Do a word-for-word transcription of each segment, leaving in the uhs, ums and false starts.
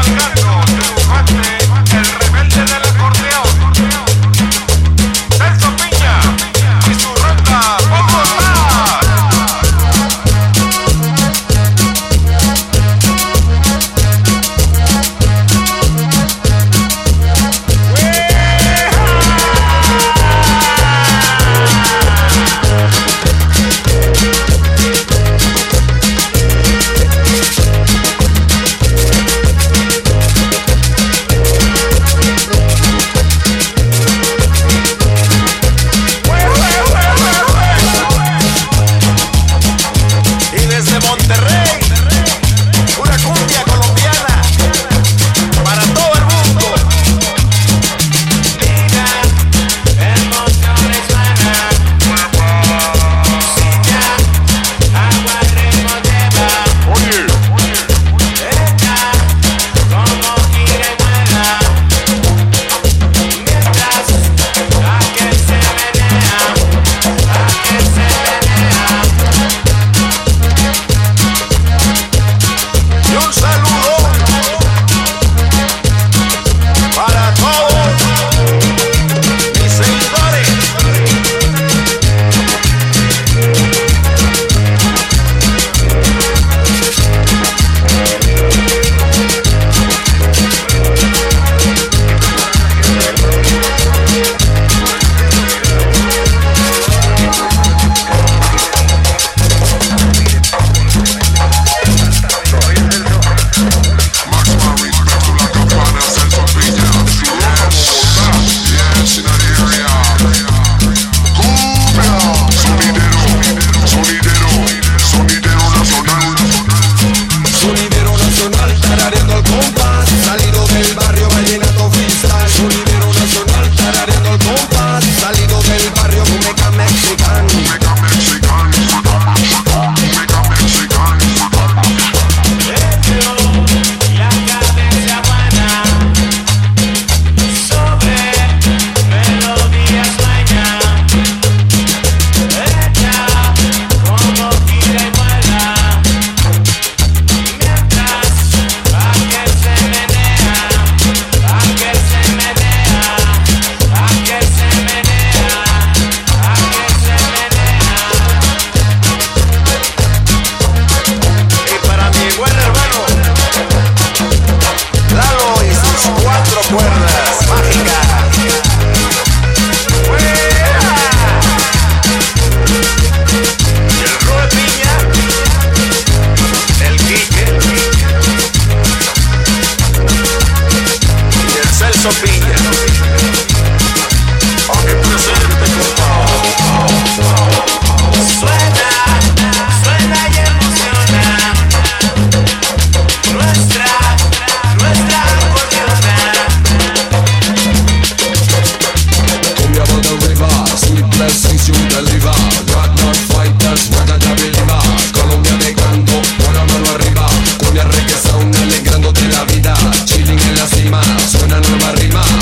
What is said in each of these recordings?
Suena nueva rima.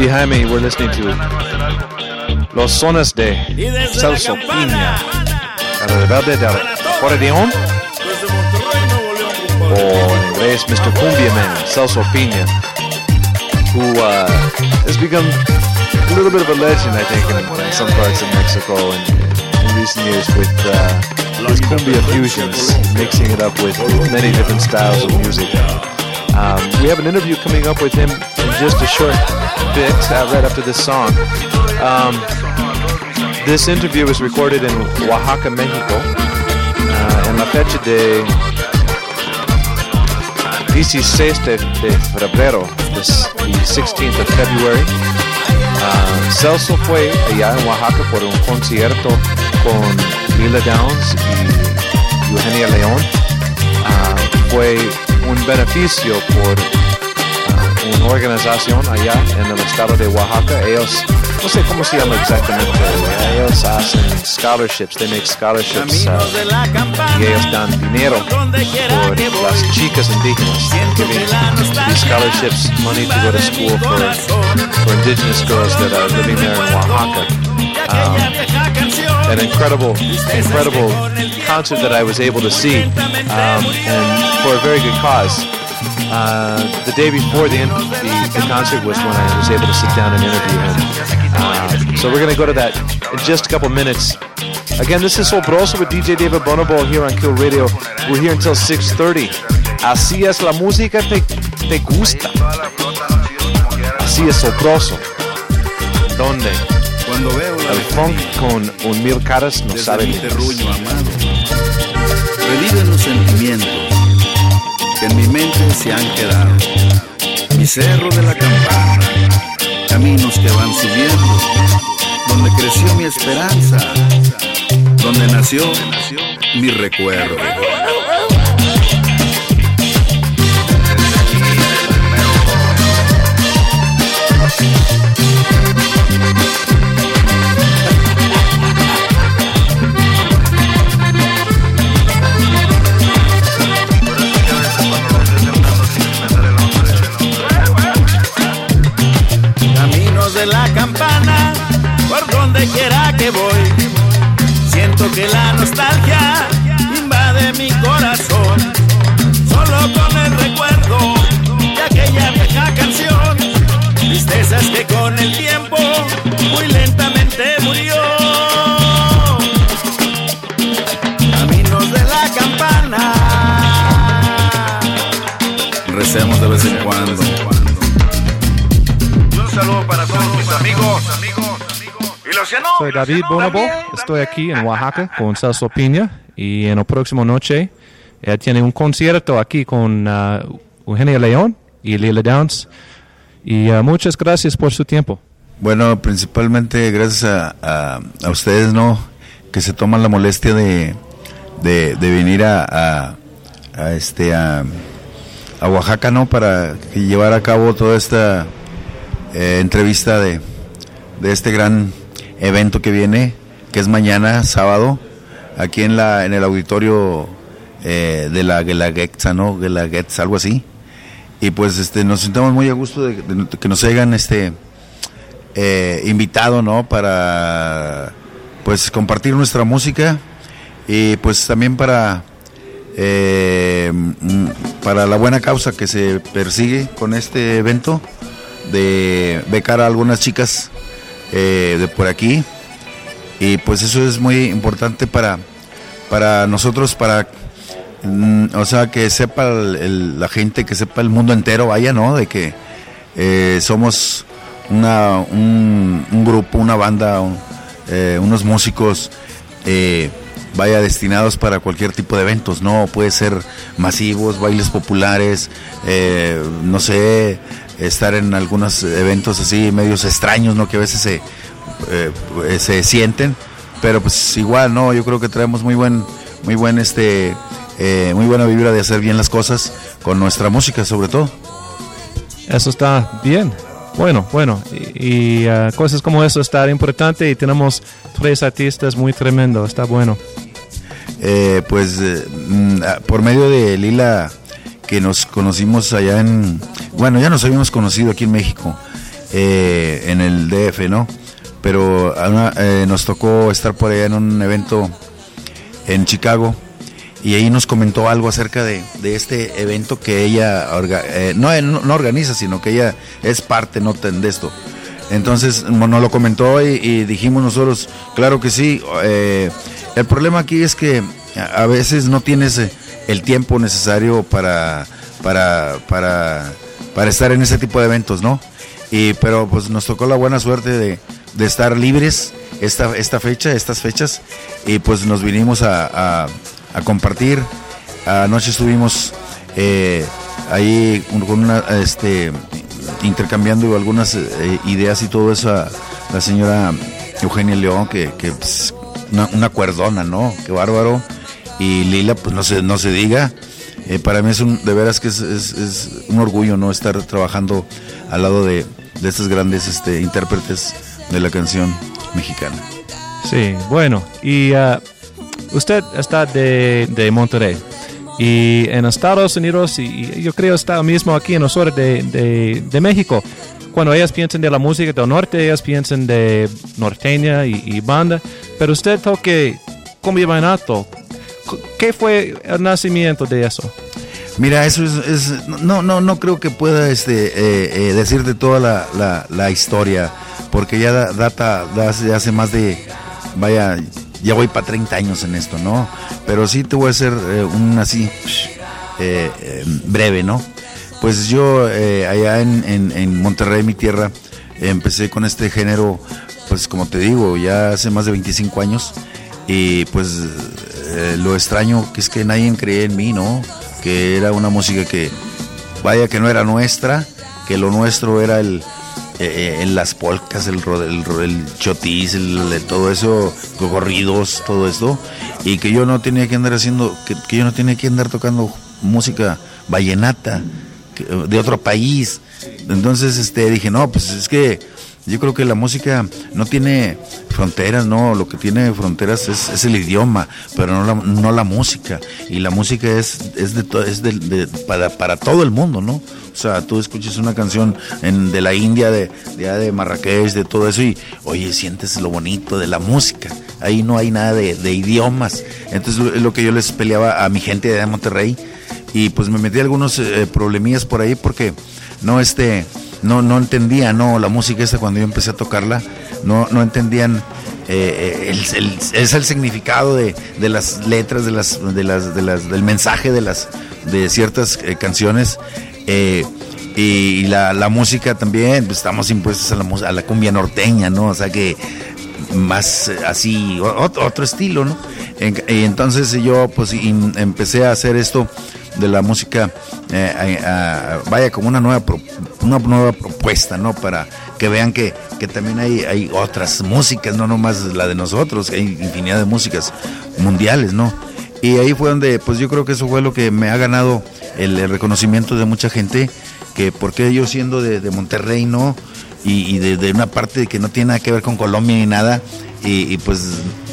behind me, we're listening to Los Sones de Celso Piña, el rebelde del acordeón, o en inglés mister Cumbia Man, Celso Piña, who uh, has become a little bit of a legend, I think, in, in some parts of Mexico in, in recent years with uh, his cumbia fusions, mixing it up with many different styles of music. Um, we have an interview coming up with him in just a short bit, uh, right after this song. Um, this interview was recorded in Oaxaca, Mexico, uh, en la fecha de dieciséis de, de febrero, this, the sixteenth of February. Uh, Celso fue allá en Oaxaca por un concierto con Lila Downs y Eugenia León. Uh, fue un beneficio por uh, una organización allá en el estado de Oaxaca. Ellos, no sé cómo se llama exactamente, ellos hacen scholarships, they make scholarships, uh, y ellos dan dinero por las chicas indígenas, giving these scholarships money to go to school for, for indigenous girls that are living there in Oaxaca. Um, an incredible, incredible concert that I was able to see, um, and for a very good cause. Uh, the day before the, the the concert was when I was able to sit down and interview him. Uh, so we're going to go to that in just a couple minutes. Again, this is Sobroso with D J David Bonobol here on Kill Radio. We're here until six thirty. Así es la música, te, te gusta. Así es Sobroso. ¿Dónde? El funk con un mil caras no sabe ni reviven los sentimientos que en mi mente se han quedado. Mi cerro de la campana, caminos que van subiendo, donde creció mi esperanza, donde nació mi recuerdo. De la campana, por donde quiera que voy, siento que la nostalgia invade mi corazón, solo con el recuerdo de aquella vieja canción, tristezas que con el tiempo muy lentamente murió. Caminos de la campana, recemos de vez en cuando. Un saludo para todos mis amigos. Y los que no, Soy David Bonobol, estoy aquí en Oaxaca con Celso Piña y en la próxima noche él tiene un concierto aquí con uh, Eugenia León y Lila Downs. Y uh, muchas gracias por su tiempo. Bueno, principalmente gracias a, a, a ustedes, ¿no? Que se toman la molestia de, de, de venir a, a, a este a, a Oaxaca, ¿no? Para llevar a cabo toda esta Eh, entrevista de, de este gran evento que viene, que es mañana, sábado, aquí en la en el auditorio eh, de la Guelaguetza, ¿no? Guelaguetza, algo así. Y pues este nos sentamos muy a gusto de, de, de que nos hayan este eh, invitado, ¿no? Para pues compartir nuestra música y pues también para eh, para la buena causa que se persigue con este evento, de becar a algunas chicas eh, de por aquí, y pues eso es muy importante para para nosotros, para mm, o sea, que sepa el, el, la gente, que sepa el mundo entero, vaya, ¿no? De que eh, somos una un, un grupo, una banda, un, eh, unos músicos eh, vaya, destinados para cualquier tipo de eventos, ¿no? Puede ser masivos, bailes populares, eh, no sé, estar en algunos eventos así medios extraños, ¿no? Que a veces se, eh, se sienten, pero pues igual, ¿no? Yo creo que traemos muy buen, muy buen este, eh, muy buena vibra de hacer bien las cosas con nuestra música, sobre todo. Eso está bien. Bueno, bueno, y, y uh, cosas como eso está importante, y tenemos tres artistas muy tremendos, está bueno. Eh, pues eh, por medio de Lila, que nos conocimos allá en, bueno, ya nos habíamos conocido aquí en México, eh, en el D F, ¿no? Pero una, eh, nos tocó estar por allá en un evento en Chicago y ahí nos comentó algo acerca de, de este evento que ella orga, eh, no, no organiza, sino que ella es parte, no de esto. Entonces nos lo comentó y, y dijimos nosotros, claro que sí. Eh, el problema aquí es que a veces no tienes el tiempo necesario para, para, para, para estar en ese tipo de eventos, ¿no? Y, pero pues nos tocó la buena suerte de, de estar libres esta, esta fecha, estas fechas, y pues nos vinimos a, a, a compartir. Anoche estuvimos eh, ahí con una, este, intercambiando algunas eh, ideas y todo eso a la señora Eugenia León, que, que pues, una, una cuerdona, ¿no? Qué bárbaro. Y Lila, pues no se, no se diga. Eh, para mí es un, de veras que es, es, es un orgullo, ¿no? Estar trabajando al lado de, de estos grandes este, intérpretes de la canción mexicana. Sí, bueno, y uh, usted está de, de Monterrey, y en Estados Unidos, y, y yo creo está mismo aquí en nosotros de, de, de México, cuando ellas piensan de la música del norte, ellas piensan de norteña y, y banda, pero usted toque cumbia vallenato. ¿Qué fue el nacimiento de eso? Mira, eso es, es no, no, no creo que pueda este, eh, eh, decirte toda la, la, la historia, porque ya data de hace más de, vaya, ya voy para treinta años en esto, ¿no? Pero sí te voy a hacer eh, un así, eh, eh, breve, ¿no? Pues yo eh, allá en, en, en Monterrey, mi tierra, eh, empecé con este género, pues como te digo, ya hace más de veinticinco años, y pues eh, lo extraño que es que nadie creía en mí, ¿no? Que era una música que, vaya, que no era nuestra, que lo nuestro era el, eh, en las polcas, el, el, el chotis, el, el, todo eso, corridos, todo esto, y que yo no tenía que andar haciendo, que, que yo no tenía que andar tocando música vallenata que, de otro país. Entonces este dije, no, pues es que yo creo que la música no tiene fronteras, no, lo que tiene fronteras es, es el idioma, pero no la, no la música, y la música es, es, de, to, es de, de, para, para todo el mundo, ¿no? O sea, tú escuchas una canción en, de la India, de, de, de Marrakech, de todo eso, y oye, sientes lo bonito de la música, ahí no hay nada de, de idiomas. Entonces lo, lo que yo les peleaba a mi gente de Monterrey, y pues me metí algunos eh, problemillas por ahí, porque no, este... No, no entendía, no, la música esta cuando yo empecé a tocarla, no, no entendían eh, el, el, es el significado de, de las letras, de las, de las, de las, del mensaje de las, de ciertas eh, canciones, eh, y la, la música también, pues estamos impuestos a la, a la cumbia norteña, ¿no? O sea que más así, otro, otro estilo, ¿no? En, y entonces yo pues in, empecé a hacer esto de la música, eh, a, a, vaya, como una nueva pro, una nueva propuesta, ¿no? Para que vean que, que también hay, hay otras músicas, no nomás la de nosotros, que hay infinidad de músicas mundiales, ¿no? Y ahí fue donde, pues yo creo que eso fue lo que me ha ganado el, el reconocimiento de mucha gente, que porque yo siendo de, de Monterrey, ¿no? Y, y de, de una parte que no tiene nada que ver con Colombia ni nada, y, y pues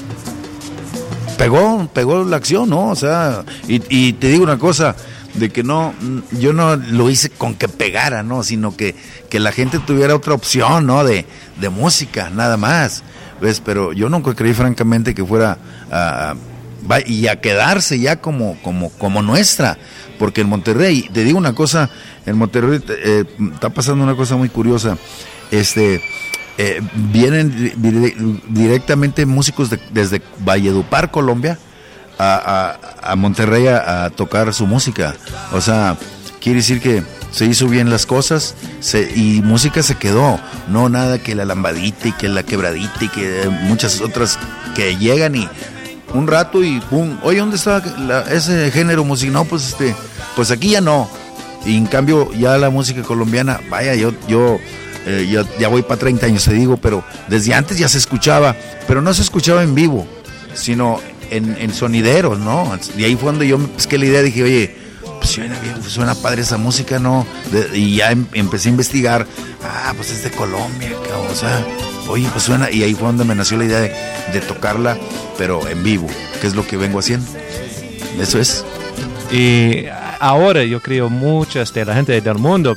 pegó, pegó la acción, ¿no? O sea, y, y te digo una cosa, de que no, yo no lo hice con que pegara, ¿no? Sino que, que la gente tuviera otra opción, ¿no? De, de música, nada más, ¿ves? Pero yo nunca creí francamente que fuera a, a, y a quedarse ya como, como, como nuestra, porque en Monterrey, te digo una cosa, en Monterrey eh, está pasando una cosa muy curiosa, este... Eh, vienen dire- directamente músicos de, desde Valledupar, Colombia, a, a, a Monterrey a, a tocar su música. O sea, quiere decir que se hizo bien las cosas, se, y música se quedó, no nada que la lambadita y que la quebradita y que muchas otras que llegan y un rato y pum, oye, ¿dónde está la, ese género musical? No, pues este, pues aquí ya no. Y en cambio ya la música colombiana, vaya, yo, yo Eh, yo ya voy para treinta años, te digo, pero desde antes ya se escuchaba, pero no se escuchaba en vivo, sino en, en sonideros, ¿no? Y ahí fue donde yo me pesqué la idea, dije, oye, pues suena bien, pues suena padre esa música, ¿no? De, y ya em, empecé a investigar, ah, pues es de Colombia, cabrón, o sea, oye, pues suena, y ahí fue donde me nació la idea de, de tocarla, pero en vivo, que es lo que vengo haciendo. Eso es. Y ahora yo creo muchas de la gente del mundo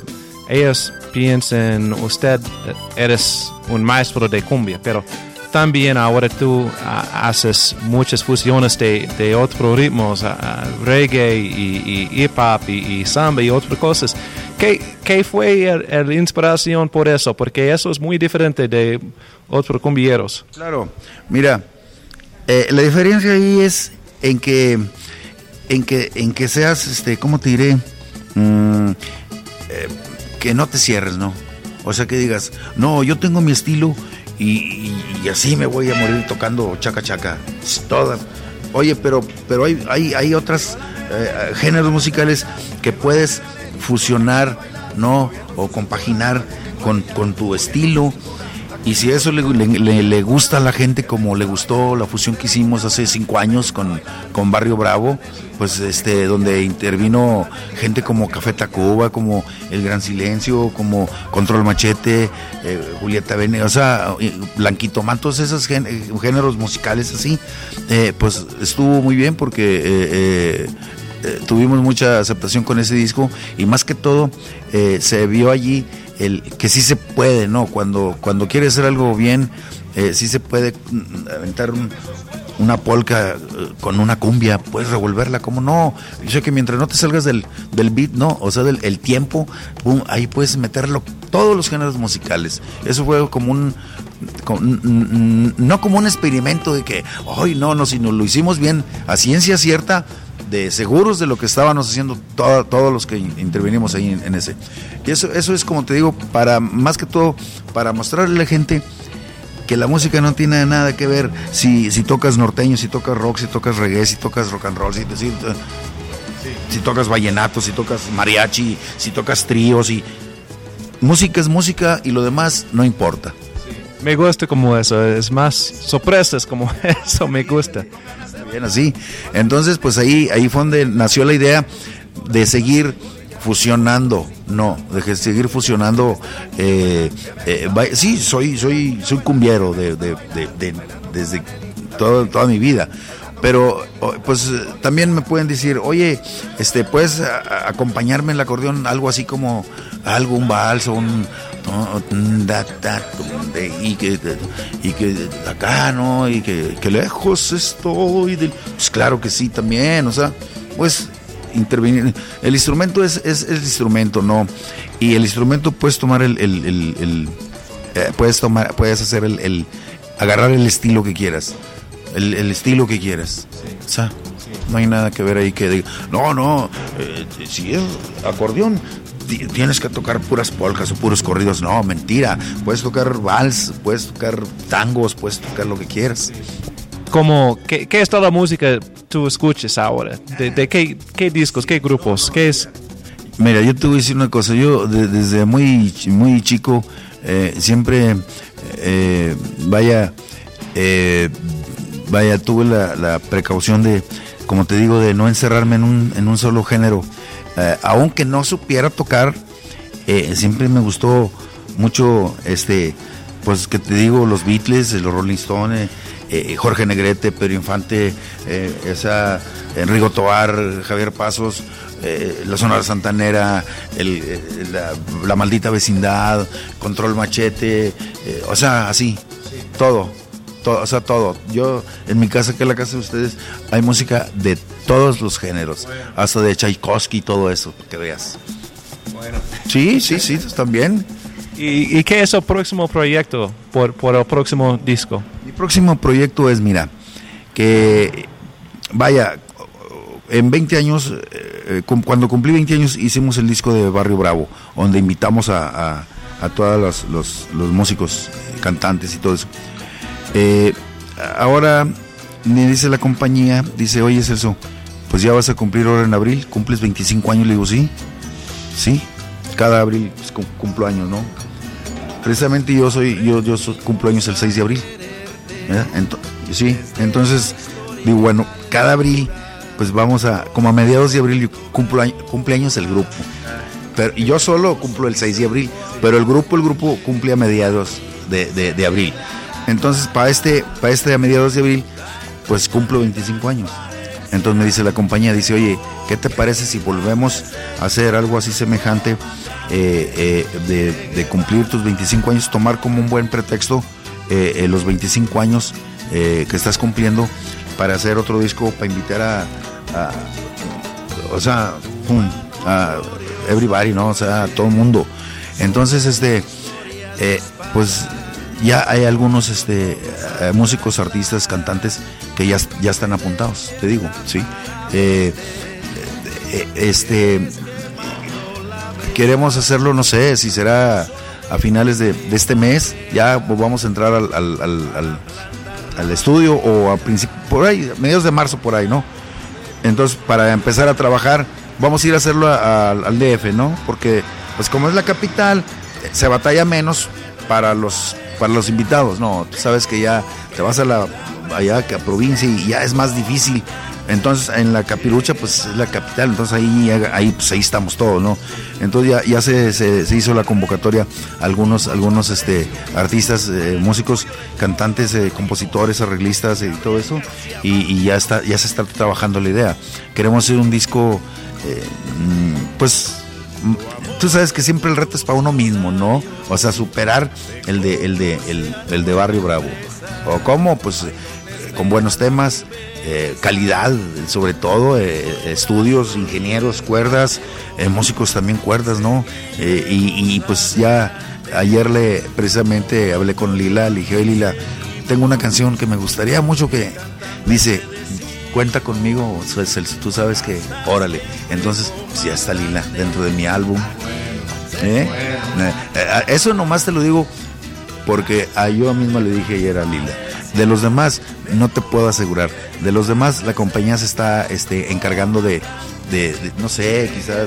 ellos piensan, usted eres un maestro de cumbia, pero también ahora tú uh, haces muchas fusiones de, de otros ritmos, uh, reggae y, y hip hop y, y samba y otras cosas. ¿Qué, qué fue la inspiración por eso? Porque eso es muy diferente de otros cumbieros. Claro, mira, eh, la diferencia ahí es en que, en que, en que seas, este, ¿cómo te diré? Mm, eh, que no te cierres, ¿no? O sea, que digas, no, yo tengo mi estilo. Y, y, y así me voy a morir tocando chaca chaca todas. Oye, pero pero hay hay, hay otras eh, géneros musicales que puedes fusionar, ¿no? O compaginar con, con tu estilo. Y si eso le, le, le gusta a la gente, como le gustó la fusión que hicimos hace cinco años con, con Barrio Bravo, pues este, donde intervino gente como Café Tacuba, como El Gran Silencio, como Control Machete, eh, Julieta Bene, o sea, Blanquito Man, todos esos géneros musicales así, eh, pues estuvo muy bien porque eh, eh, eh, tuvimos mucha aceptación con ese disco, y más que todo eh, se vio allí el que sí se puede, ¿no? Cuando, cuando quieres hacer algo bien, eh, sí se puede aventar un, una polca eh, con una cumbia, puedes revolverla, ¿cómo no? Yo sé que mientras no te salgas del, del beat, ¿no? O sea, del el tiempo, boom, ahí puedes meterlo, todos los géneros musicales. Eso fue como un, como, no como un experimento de que, ay, no, no, sino lo hicimos bien, a ciencia cierta, de seguros de lo que estábamos haciendo todo, todos los que intervenimos ahí en, en ese. Y eso, eso es, como te digo, para más que todo, para mostrarle a la gente que la música no tiene nada que ver si, si tocas norteño, si tocas rock, si tocas reggae, si tocas rock and roll, si, si, si tocas vallenato, si tocas mariachi, si tocas tríos, y música es música y lo demás no importa. Me gusta como eso, es más sorpresas como eso, me gusta. Bien así. Entonces, pues ahí, ahí fue donde nació la idea de seguir fusionando, no, de seguir fusionando. Eh, eh, sí, soy, soy, soy cumbiero de, de, de, de, desde todo, toda mi vida. Pero pues también me pueden decir, oye, este, puedes a, acompañarme en el acordeón, algo así como algo, un vals, un y que y que acá, ¿no? Y que, que lejos estoy del... Pues claro que sí, también, o sea, pues intervenir. El instrumento es, es el instrumento, ¿no? Y el instrumento puedes tomar el, el, el, el eh, puedes tomar, puedes hacer el, el agarrar el estilo que quieras. El, el estilo que quieras, sí. O sea, sí. No hay nada que ver ahí que diga, no, no, eh, si es acordeón, t- tienes que tocar puras polcas o puros corridos. No, mentira, puedes tocar vals, puedes tocar tangos, puedes tocar lo que quieras. Como, ¿qué, qué es toda la música tú escuchas ahora? ¿De, de qué, qué discos, qué grupos, qué es? Mira, yo te voy a decir una cosa, yo de, desde muy, muy chico, eh, siempre, eh, vaya, eh, Vaya, tuve la, la precaución de, como te digo, de no encerrarme en un, en un solo género. Eh, aunque no supiera tocar, eh, siempre me gustó mucho, este, pues que te digo, los Beatles, los Rolling Stones, eh, Jorge Negrete, Pedro Infante, eh, esa, Enrico Tovar, Javier Pasos, eh, la Sonora Santanera, el, el, la, la Maldita Vecindad, Control Machete, eh, o sea, así, todo. Todo, o sea, todo. Yo, en mi casa, que es la casa de ustedes, hay música de todos los géneros, bueno. Hasta de Tchaikovsky y todo eso, para que veas. Bueno. Sí, sí, sí, también. ¿Y, y qué es el próximo proyecto por, por el próximo disco? Mi próximo proyecto es, mira, que, vaya, en veinte años, eh, cuando cumplí veinte años, hicimos el disco de Barrio Bravo, donde invitamos a, a, a todos los, los, los músicos, cantantes y todo eso. Eh, ahora me dice la compañía, dice, oye Celso, pues ya vas a cumplir ahora en abril, cumples veinticinco años, le digo, sí, sí, cada abril pues, cumplo años, ¿no? Precisamente yo soy, yo, yo soy, cumplo años el seis de abril, ¿verdad? Ento- sí, entonces digo, bueno, cada abril, pues vamos a, como a mediados de abril, cumplo año, cumpleaños el grupo, pero, y yo solo cumplo el seis de abril, pero el grupo, el grupo cumple a mediados de, de, de abril. Entonces, para este, para este a mediados de abril, pues cumplo veinticinco años. Entonces me dice la compañía, dice, oye, ¿qué te parece si volvemos a hacer algo así semejante eh, eh, de, de cumplir tus veinticinco años, tomar como un buen pretexto eh, eh, los veinticinco años eh, que estás cumpliendo para hacer otro disco, para invitar a, a o sea, pum, a everybody, ¿no? O sea, a todo el mundo. Entonces, este, eh, pues ya hay algunos este, eh, músicos, artistas, cantantes que ya, ya están apuntados, te digo, ¿sí? Eh, eh, este, queremos hacerlo, no sé, si será a finales de, de este mes, ya vamos a entrar al, al, al, al, al estudio o a principio, por ahí, mediados de marzo, por ahí, ¿no? Entonces, para empezar a trabajar, vamos a ir a hacerlo a, a, al D F, ¿no? Porque, pues como es la capital, se batalla menos para los para los invitados, no, tú sabes que ya te vas a la allá a provincia y ya es más difícil. Entonces en la Capirucha pues es la capital, entonces ahí ahí pues ahí estamos todos, ¿no? Entonces ya, ya se, se, se hizo la convocatoria a algunos algunos este artistas, eh, músicos, cantantes, eh, compositores, arreglistas y todo eso, y, y ya está ya se está trabajando la idea. Queremos hacer un disco eh, pues tú sabes que siempre el reto es para uno mismo, ¿no? O sea, superar el de el de el, el de Barrio Bravo. ¿O cómo? Pues eh, con buenos temas, eh, calidad, sobre todo, eh, estudios, ingenieros, cuerdas, eh, músicos también cuerdas, ¿no? Eh, y, y pues ya ayer le precisamente hablé con Lila, le dije, oye Lila, tengo una canción que me gustaría mucho que dice, cuenta conmigo, tú sabes que, órale. Entonces, pues ya está Lila dentro de mi álbum. ¿Eh? Eh, eso nomás te lo digo porque a yo mismo le dije ayer a Lila. De los demás, no te puedo asegurar. De los demás, la compañía se está este, encargando de, de, de, no sé, quizás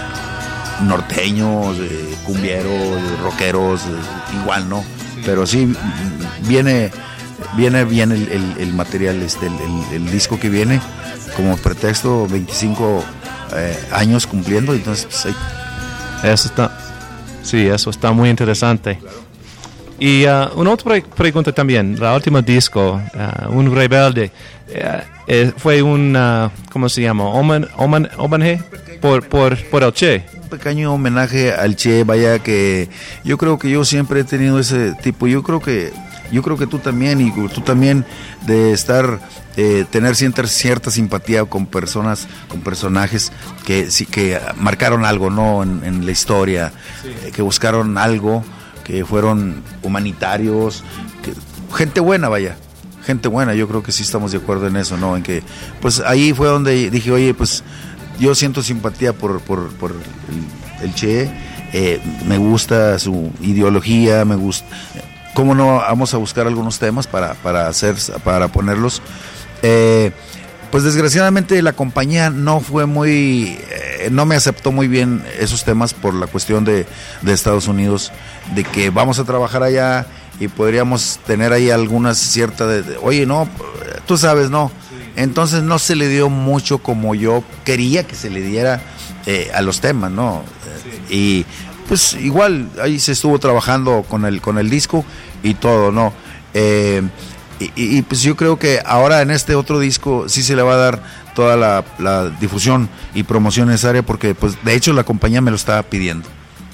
norteños, de cumbieros, de rockeros, de, igual, ¿no? Pero sí, viene... Viene bien el, el, el material, este, el, el, el disco que viene como pretexto, veinticinco eh, años cumpliendo, entonces pues, ahí. Eso está, sí, eso está muy interesante. Y uh, una otra pregunta también, el último disco, uh, Un Rebelde, uh, eh, fue un, uh, ¿cómo se llama? Homen, homen, homenaje por, por, por el Che. Un pequeño homenaje al Che, vaya que yo creo que yo siempre he tenido ese tipo, yo creo que Yo creo que tú también, y tú también, de estar, eh, tener cierta, cierta simpatía con personas, con personajes que sí que marcaron algo, ¿no? En, en la historia, sí. eh, que buscaron algo, que fueron humanitarios, que, gente buena, vaya, gente buena. Yo creo que sí estamos de acuerdo en eso, ¿no? En que, pues ahí fue donde dije, oye, pues yo siento simpatía por, por, por el, el Che, eh, me gusta su ideología, me gusta. ¿Cómo no vamos a buscar algunos temas para, para hacer, para ponerlos? Eh, pues desgraciadamente la compañía no fue muy, eh, no me aceptó muy bien esos temas por la cuestión de, de Estados Unidos, de que vamos a trabajar allá y podríamos tener ahí algunas ciertas, de, de, oye, no, tú sabes, no. Entonces no se le dio mucho como yo quería que se le diera eh, a los temas, ¿no? Y pues igual ahí se estuvo trabajando con el con el disco y todo, ¿no? Eh, y, y pues yo creo que ahora en este otro disco sí se le va a dar toda la, la difusión y promoción necesaria, porque pues de hecho la compañía me lo estaba pidiendo.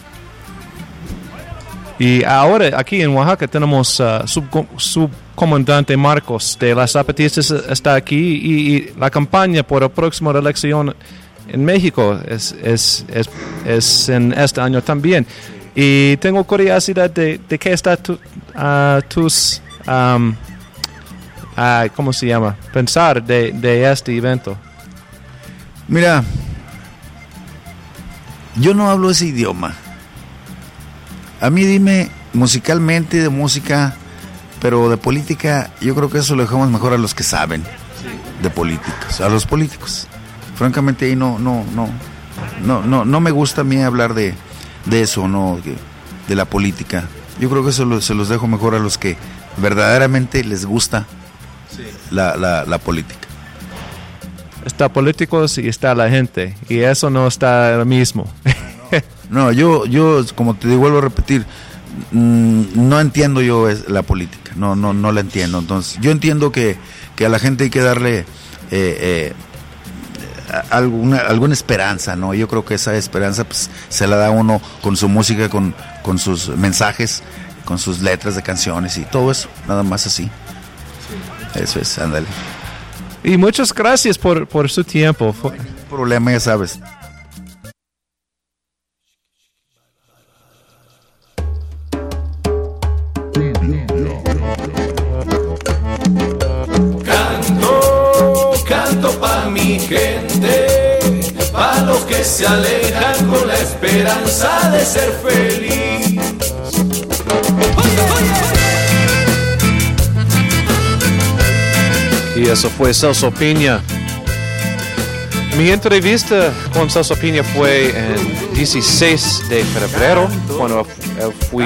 Y ahora aquí en Oaxaca tenemos uh, sub, subcomandante Marcos de las Zapatistas está aquí, y, y la campaña por la próxima elección en México es, es, es, es en este año también. Y tengo curiosidad de, de qué está tu, uh, tus, um, uh, ¿cómo se llama? Pensar de, de este evento. Mira, yo no hablo ese idioma. A mí dime musicalmente, de música, pero de política, yo creo que eso lo dejamos mejor a los que saben de políticos, a los políticos. Francamente ahí no, no, no, no, no, no me gusta a mí hablar de, de eso, no, de, de la política. Yo creo que eso lo, se los dejo mejor a los que verdaderamente les gusta sí. la, la, la política. Está políticos y está la gente, y eso no está lo mismo. No, yo, yo, como te vuelvo a repetir, mmm, no entiendo yo la política, no, no, no la entiendo. Entonces, yo entiendo que, que a la gente hay que darle eh, eh, alguna alguna esperanza, ¿no? Yo creo que esa esperanza pues se la da uno con su música, con, con sus mensajes, con sus letras de canciones y todo eso, nada más así. Eso es, ándale. Y muchas gracias por, por su tiempo. No hay problema, ya sabes. Canto, canto pa' mi gente, pa' los que se alejan con la esperanza de ser feliz. Y eso fue Celso Piña. Mi entrevista con Celso Piña fue en dieciséis de febrero, cuando él fui,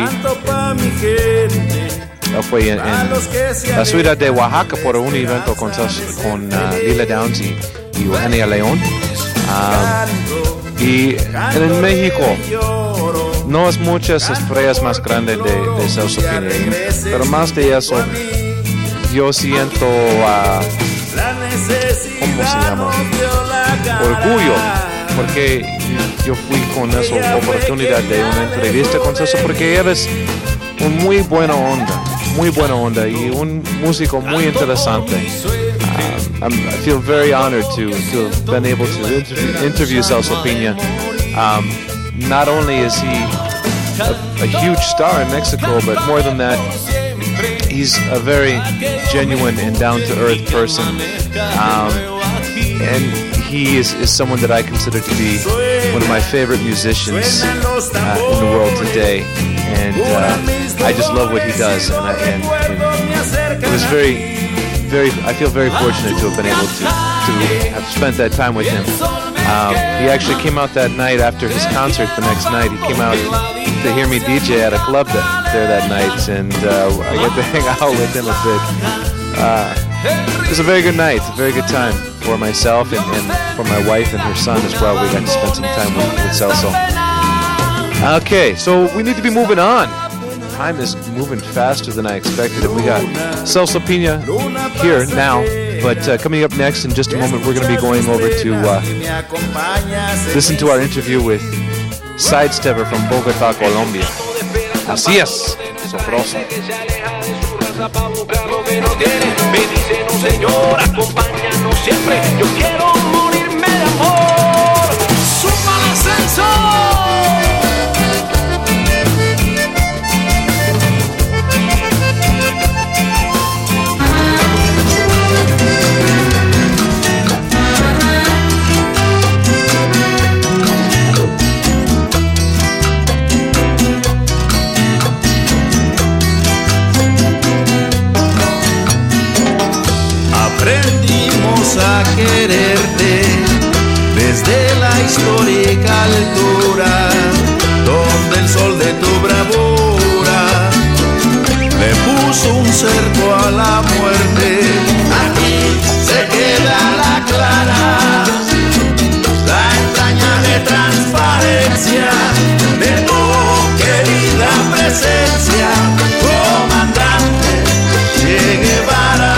él fue en, en la ciudad de Oaxaca por un evento con, Celso, con uh, Lila Downs y, y Eugenia León. Um, y en México no es muchas estrellas más grandes de, de Celso Piña, pero más de eso yo siento uh, ¿cómo se llama? Orgullo, porque yo fui con esa oportunidad de una entrevista con Celso, porque eres un muy buena onda, muy buena onda y un músico muy interesante. Um, I'm, I feel very honored to, to have been able to interview, interview Celso Piña. Um, not only is he a, a huge star in Mexico, but more than that, he's a very genuine and down-to-earth person, um, and he is, is someone that I consider to be one of my favorite musicians uh, in the world today, and uh, I just love what he does, and, I, and, and it was very, very, I feel very fortunate to have been able to, to have spent that time with him. Um, he actually came out that night after his concert. The next night, he came out to hear me D J at a club that, there that night, and uh, I got to hang out with him a bit. Uh, it was a very good night, a very good time for myself and, and for my wife and her son as well. We got to spend some time with, with Celso. Okay, so we need to be moving on. Time is moving faster than I expected, and we got Celso Piña here now. But uh, coming up next in just a moment, we're going to be going over to uh, listen to our interview with Sidestepper from Bogotá, Colombia. Así es, Soporoso. Aprendimos a quererte desde la histórica altura, donde el sol de tu bravura le puso un cerco a la muerte. Aquí se queda la clara, la entrañable transparencia de tu querida presencia, comandante Che Guevara.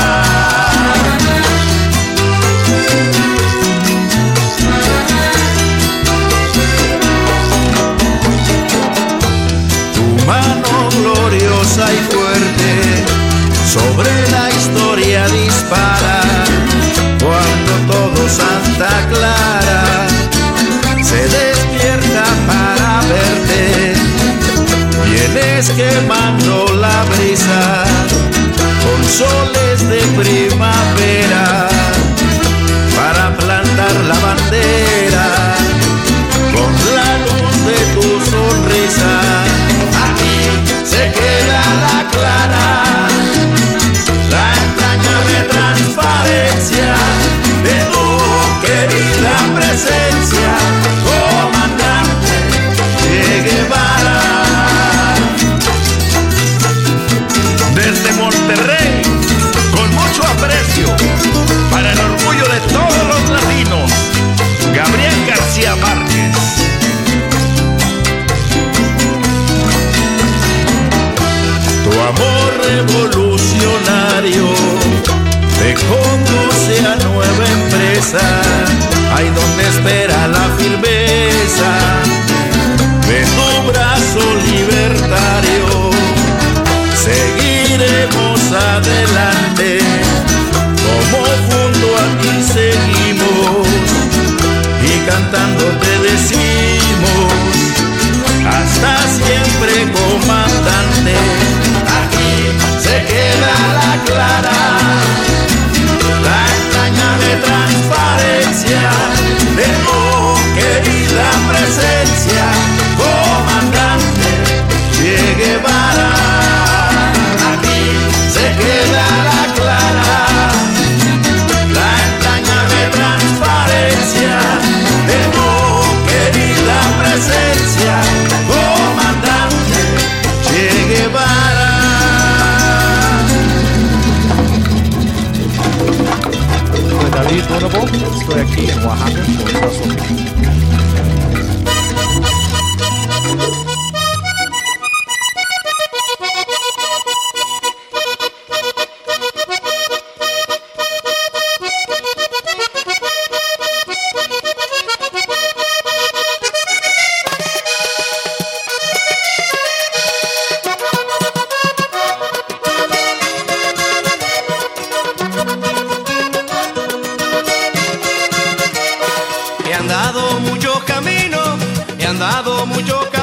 Mano gloriosa y fuerte sobre la historia dispara, cuando todo Santa Clara se despierta para verte. Vienes quemando la brisa con soles de primavera para plantar la bandera con la luz de tu sonrisa. Se queda la clara, la entrañable transparencia de tu querida presencia, comandante Che Guevara. Desde Monterrey, con mucho aprecio, han dado mucho